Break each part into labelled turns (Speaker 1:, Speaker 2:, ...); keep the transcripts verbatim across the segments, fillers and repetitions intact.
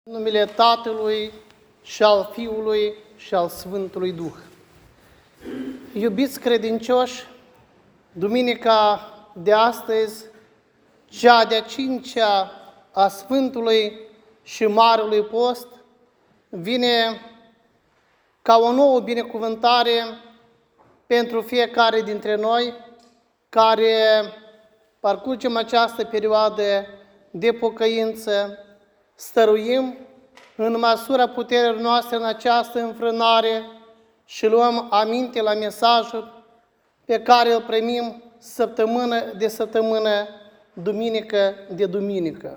Speaker 1: În numele Tatălui și al Fiului și al Sfântului Duh. Iubiți credincioși, duminica de astăzi, cea de-a cincea a Sfântului și Marelui Post, vine ca o nouă binecuvântare pentru fiecare dintre noi care parcurgem această perioadă de pocăință, stăruim în măsura puterii noastre în această înfrânare și luăm aminte la mesajul pe care îl primim săptămână de săptămână, duminică de duminică.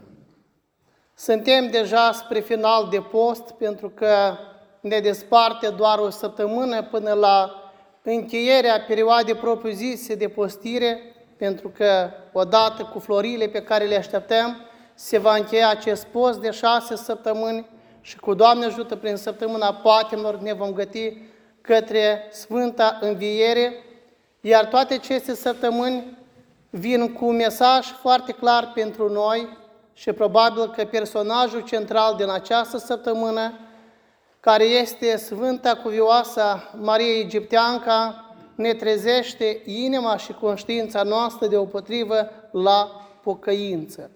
Speaker 1: Suntem deja spre final de post pentru că ne desparte doar o săptămână până la încheierea perioadei propriu-zise de postire, pentru că odată cu florile pe care le așteptăm, se va încheia acest post de șase săptămâni și cu Doamne ajută prin săptămâna patimilor ne vom găti către Sfânta Înviere, iar toate aceste săptămâni vin cu un mesaj foarte clar pentru noi și probabil că personajul central din această săptămână, care este Sfânta Cuvioasa Marie Egipteanca, ne trezește inima și conștiința noastră deopotrivă la pocăință.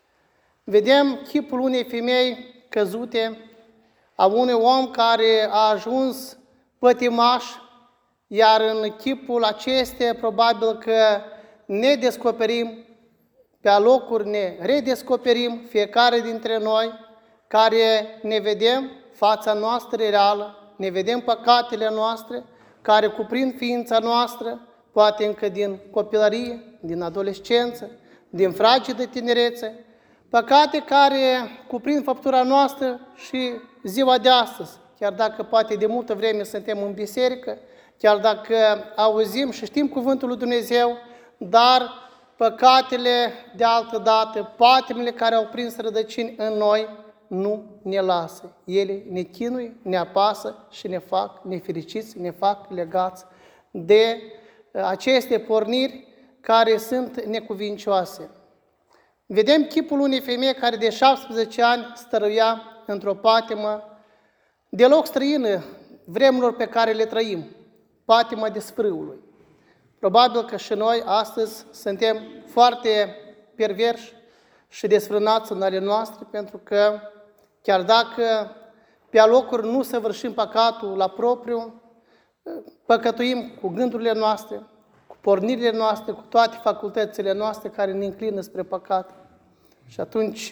Speaker 1: Vedem chipul unei femei căzute, a unui om care a ajuns pătimaș, iar în chipul acestea probabil că ne descoperim, pe alocuri ne redescoperim fiecare dintre noi, care ne vedem fața noastră reală, ne vedem păcatele noastre, care cuprind ființa noastră, poate încă din copilărie, din adolescență, din fragedă tinerețe, păcate care cuprind făptura noastră și ziua de astăzi, chiar dacă poate de multă vreme suntem în biserică, chiar dacă auzim și știm cuvântul lui Dumnezeu, dar păcatele de altă dată, patimile care au prins rădăcini în noi, nu ne lasă. Ele ne chinuie, ne apasă și ne fac nefericiți, ne fac legați de aceste porniri care sunt necuvincioase. Vedem chipul unei femei care de șaptesprezece ani stăruia într-o patimă deloc străină vremurilor pe care le trăim, patima desfrâului. Probabil că și noi astăzi suntem foarte perverși și desfrânați în ale noastre, pentru că chiar dacă pe alocuri nu săvârșim păcatul la propriu, păcătuim cu gândurile noastre, cu pornirile noastre, cu toate facultățile noastre care ne înclină spre păcat. Și atunci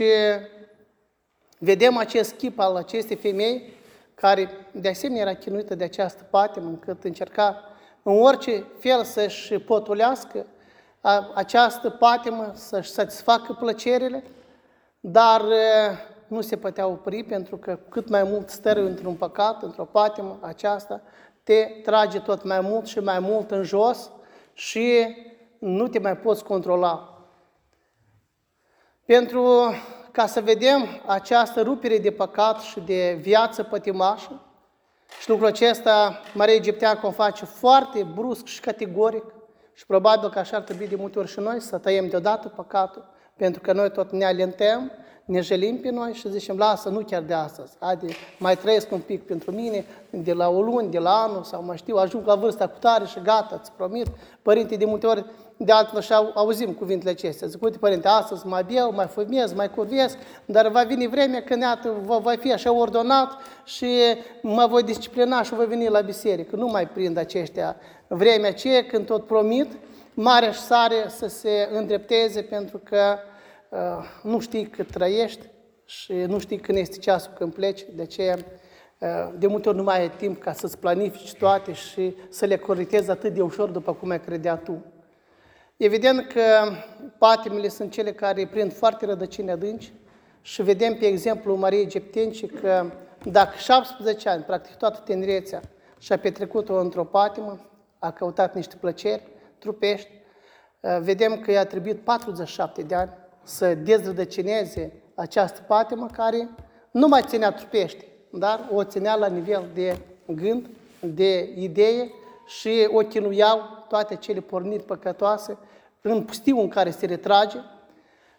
Speaker 1: vedem acest chip al acestei femei, care de asemenea era chinuită de această patimă, încât încerca în orice fel să-și potolească această patimă, să-și satisfacă plăcerile, dar nu se putea opri, pentru că cât mai mult stărui într-un păcat, într-o patimă aceasta, te trage tot mai mult și mai mult în jos și nu te mai poți controla. Pentru ca să vedem această rupere de păcat și de viață pătimașă, și lucrul acesta Maria Egipteancă o face foarte brusc și categoric, și probabil că așa ar trebui de multe ori și noi să tăiem deodată păcatul, pentru că noi tot ne alentăm, ne jălim pe noi și zicem, lasă, nu chiar de astăzi, haide, mai trăiesc un pic pentru mine, de la o lună, de la anul, sau mai știu, ajung la vârsta cu tare și gata, îți promit. Părinte, de multe ori, de altfel și auzim cuvintele acestea. Zic, uite, părinte, astăzi mai beau, mai fumez, mai curvesc, dar va veni vremea când vă va fi așa ordonat și mă voi disciplina și voi veni la biserică. Nu mai prind aceștia vremea aceea când tot promit, mare și sare să se îndrepteze, pentru că uh, nu știi cât trăiești și nu știi când este ceasul când pleci, de aceea uh, de multe ori nu mai ai timp ca să-ți planifici toate și să le corectezi atât de ușor după cum ai credea tu. Evident că patimile sunt cele care prind foarte rădăcini adânci și vedem pe exemplu Mariei Egipteanci că dacă șaptesprezece ani, practic toată tinerețea, și-a petrecut-o într-o patimă, a căutat niște plăceri trupești, vedem că i-a trebuit patruzeci și șapte de ani să dezrădăcineze această patimă care nu mai ținea trupește, dar o ținea la nivel de gând, de idee și o chinuiau toate cele porniri păcătoase în pustiul în care se retrage.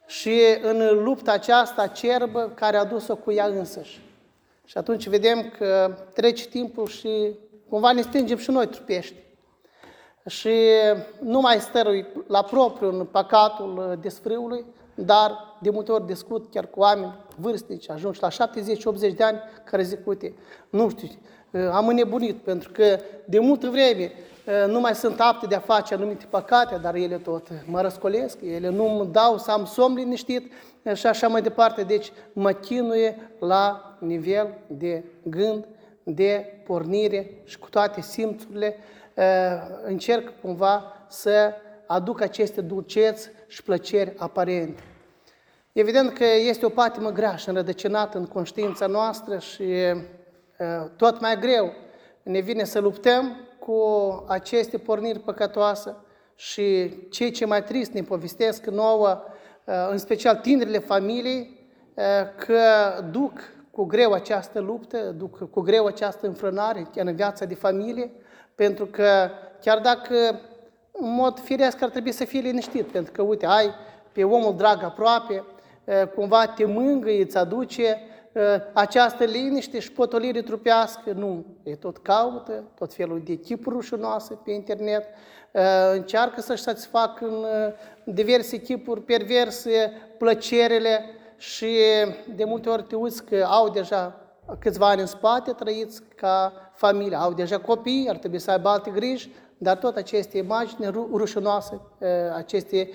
Speaker 1: și în lupta aceasta acerbă care a dus-o cu ea însăși. Și atunci vedem că trece timpul și cumva ne stingem și noi trupești. Și nu mai stărui la propriu în păcatul desfrâului, dar de multe ori discut chiar cu oameni vârstnici, ajungi la șaptezeci optzeci de ani, care zic, uite, nu știu, am înnebunit, pentru că de multă vreme nu mai sunt apte de a face anumite păcate, dar ele tot mă răscolesc, ele nu îmi dau să am somn liniștit și așa mai departe. Deci mă chinuie la nivel de gând, de pornire și cu toate simțurile încerc cumva să aduc aceste dulceți și plăceri aparente. Evident că este o patimă grea și înrădăcinată în conștiința noastră și tot mai greu ne vine să luptăm cu aceste porniri păcătoase și cei ce mai trist ne povestesc nouă, în special tinerile familii, că duc cu greu această luptă, duc cu greu această înfrânare în viața de familie, pentru că chiar dacă în mod firesc ar trebui să fie liniștit, pentru că, uite, ai pe omul drag aproape, cumva te mângâie, îți aduce această liniște și potolire trupească, nu, e tot caută, tot felul de chipuri rușinoase pe internet, încearcă să-și satisfacă în diverse chipuri perverse plăcerile și de multe ori te uiți că au deja câțiva ani în spate trăiți ca familie, au deja copii, ar trebui să aibă alte griji, dar tot aceste imagini rușinoase, aceste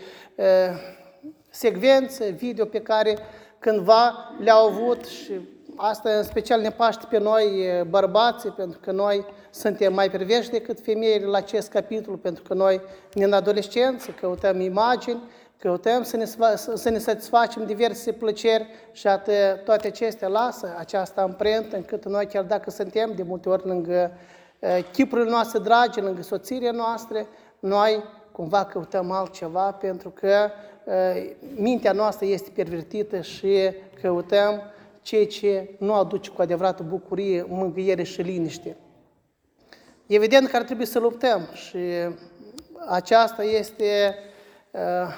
Speaker 1: secvențe video pe care cândva le-au avut și asta în special ne paște pe noi bărbații, pentru că noi suntem mai perverși decât femeile la acest capitol, pentru că noi în adolescență căutăm imagini, căutăm să ne, să ne satisfacem diverse plăceri și atât, toate acestea lasă această amprentă încât noi, chiar dacă suntem de multe ori lângă chipurile noastre dragi, lângă soțiile noastre, noi cumva căutăm altceva pentru că mintea noastră este pervertită și căutăm ceea ce nu aduce cu adevărat bucurie, mângâiere și liniște. Evident că ar trebui să luptăm și aceasta este uh,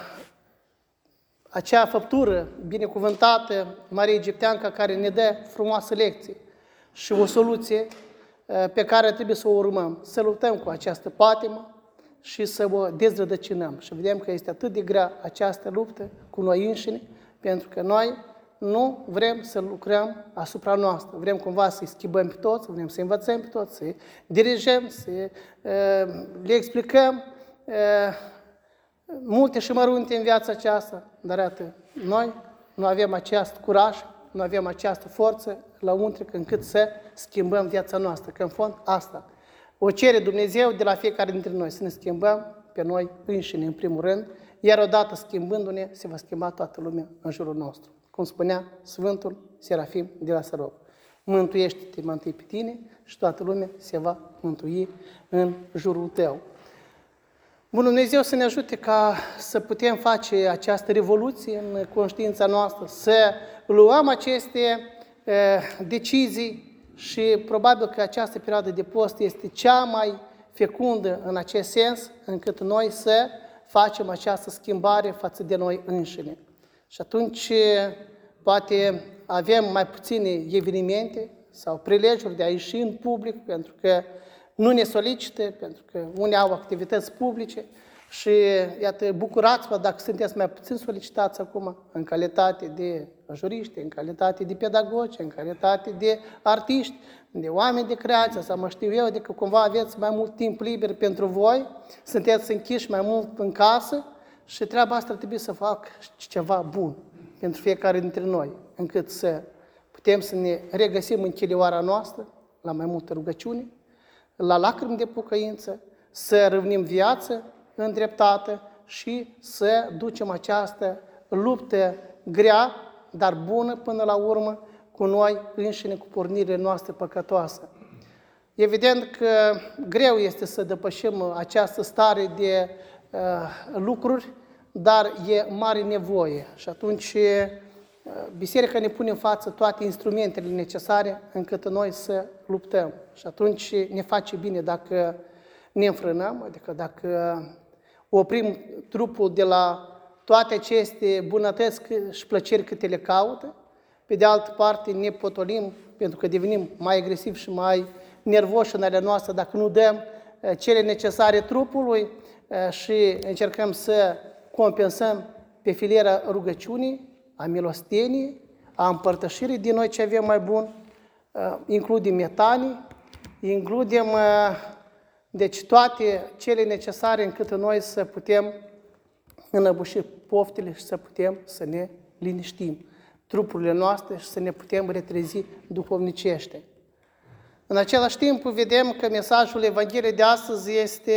Speaker 1: acea făptură binecuvântată, Maria Egipteancă, care ne dă frumoasă lecție și o soluție uh, pe care trebuie să o urmăm, să luptăm cu această patimă și să o dezrădăcinăm. Și vedem că este atât de grea această luptă cu noi înșine, pentru că noi nu vrem să lucrăm asupra noastră. Vrem cumva să-i schimbăm pe toți, vrem să învățăm pe toți, să-i dirijăm, să le explicăm multe și mărunte în viața aceasta, dar atât. Noi nu avem acest curaj, nu avem această forță lăuntrică încât să schimbăm viața noastră. Că în fond asta o cere Dumnezeu de la fiecare dintre noi, să ne schimbăm pe noi înșine în primul rând, iar odată schimbându-ne se va schimba toată lumea în jurul nostru. Cum spunea Sfântul Serafim de la Sărov, mântuiește-te mai întâi pe tine și toată lumea se va mântui în jurul tău. Bunul Dumnezeu să ne ajute ca să putem face această revoluție în conștiința noastră, să luăm aceste uh, decizii și probabil că această perioadă de post este cea mai fecundă în acest sens, încât noi să facem această schimbare față de noi înșine. Și atunci poate avem mai puține evenimente sau prilejuri de a ieși în public, pentru că nu ne solicită, pentru că unii au activități publice și iată, bucurați-vă dacă sunteți mai puțin solicitați acum în calitate de juriști, în calitate de pedagogi, în calitate de artiști, de oameni de creație, sau mă știu eu, adică cumva aveți mai mult timp liber pentru voi, sunteți închiși mai mult în casă și treaba asta ar trebui să fac ceva bun pentru fiecare dintre noi, încât să putem să ne regăsim în chilioara noastră, la mai multă rugăciune, la lacrimi de pocăință, să râvnim viață îndreptată și să ducem această luptă grea, dar bună până la urmă, cu noi înșine, cu pornirile noastre păcătoase. Evident că greu este să depășim această stare de uh, lucruri, dar e mare nevoie. Și atunci uh, Biserica ne pune în față toate instrumentele necesare încât noi să luptăm. Și atunci ne face bine dacă ne înfrânăm, adică dacă oprim trupul de la toate aceste bunătăți și plăceri câte le caută. Pe de altă parte ne potolim pentru că devenim mai agresivi și mai nervoși în alea noastre dacă nu dăm cele necesare trupului și încercăm să compensăm pe filiera rugăciunii, a milosteniei, a împărtășirii din noi ce avem mai bun, includem metanii, includem deci toate cele necesare încât noi să putem înăbuși poftele și să putem să ne liniștim trupurile noastre și să ne putem retrezi duhovnicește. În același timp vedem că mesajul Evangheliei de astăzi este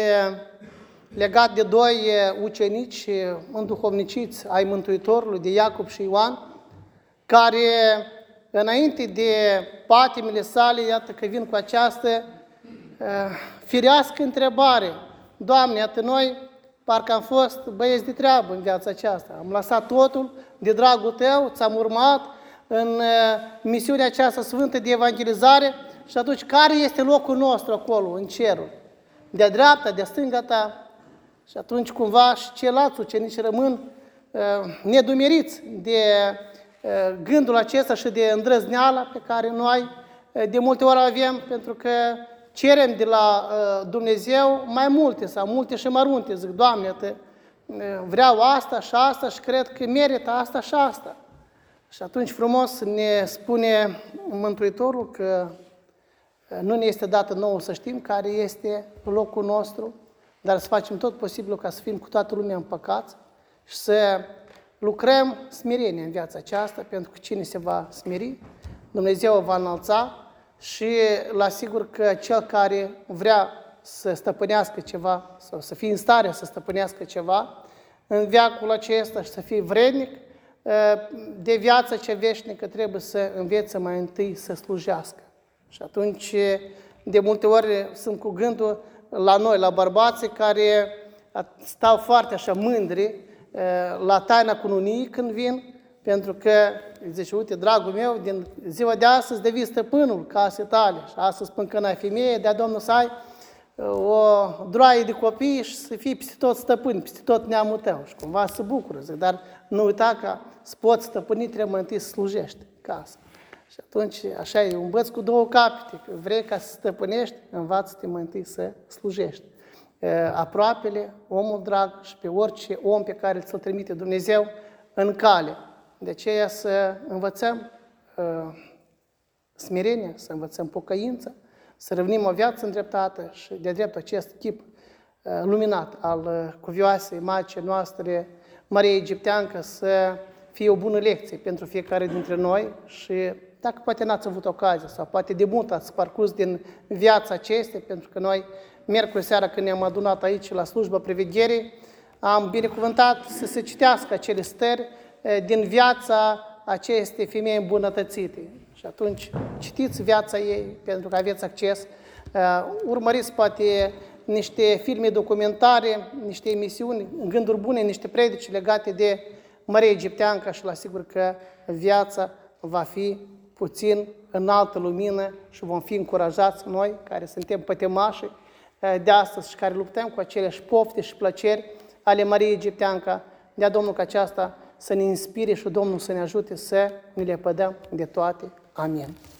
Speaker 1: legat de doi ucenici înduhovniciți ai Mântuitorului, de Iacob și Ioan, care înainte de patimile sale, iată că vin cu această uh, firească întrebare. Doamne, iată noi parcă am fost băieți de treabă în viața aceasta. Am lăsat totul de dragul Tău, ți-am urmat în uh, misiunea aceasta sfântă de evangelizare și atunci care este locul nostru acolo, în cerul? De-a dreapta, de-a stânga Ta? Și atunci cumva și ceilalți ucenici rămân uh, nedumeriți de uh, gândul acesta și de îndrăzneala pe care noi uh, de multe ori avem, pentru că cerem de la uh, Dumnezeu mai multe sau multe și mărunte. Zic, Doamne, te, uh, vreau asta și asta și cred că merită asta și asta. Și atunci frumos ne spune Mântuitorul că uh, nu ne este dată nouă să știm care este locul nostru, dar să facem tot posibilul ca să fim cu toată lumea împăcați și să lucrăm smerenie în viața aceasta, pentru că cine se va smeri, Dumnezeu o va înălța și îl asigur că cel care vrea să stăpânească ceva sau să fie în stare să stăpânească ceva în veacul acesta și să fie vrednic de viața cea veșnică, trebuie să învețe mai întâi să slujească. Și atunci, de multe ori, sunt cu gândul la noi, la bărbații care stau foarte așa mândri la taina cununiei când vin, pentru că zice, uite, dragul meu, din ziua de astăzi devii stăpânul casei tale și astăzi până când ai femeie, de-a Domnul să ai o droaie de copii și să fii peste tot stăpân, peste tot neamul tău și cumva să bucură, zic, dar nu uita că să poți stăpâni, trebuie întâi să slujești casa. Și atunci, așa e, învăț cu două capete, că vrei ca să stăpânești, învață-te mai întâi să slujești. Aproapele, omul drag și pe orice om pe care ți-l trimite Dumnezeu în cale. De aceea să învățăm uh, smerenie, să învățăm pocăință, să revenim o viață îndreptată și de drept acest chip uh, luminat al uh, cuvioasei Maicii noastre, Maria Egipteancă, să fie o bună lecție pentru fiecare dintre noi și dacă poate n-ați avut ocazia sau poate de mult ați parcurs din viața acestea, pentru că noi, miercuri seara când ne-am adunat aici la slujba prevegherii, am binecuvântat să se citească acele stări din viața acestei femei îmbunătățite. Și atunci citiți viața ei, pentru că aveți acces. Urmăriți poate niște filme documentare, niște emisiuni, gânduri bune, niște predici legate de Maria Egipteancă și vă asigur că viața va fi puțin în altă lumină și vom fi încurajați noi, care suntem pătemași de astăzi și care luptăm cu aceleași pofte și plăceri ale Mariei Egipteancă, dea Domnul ca aceasta să ne inspire și Domnul să ne ajute să ne lepădăm de toate. Amin.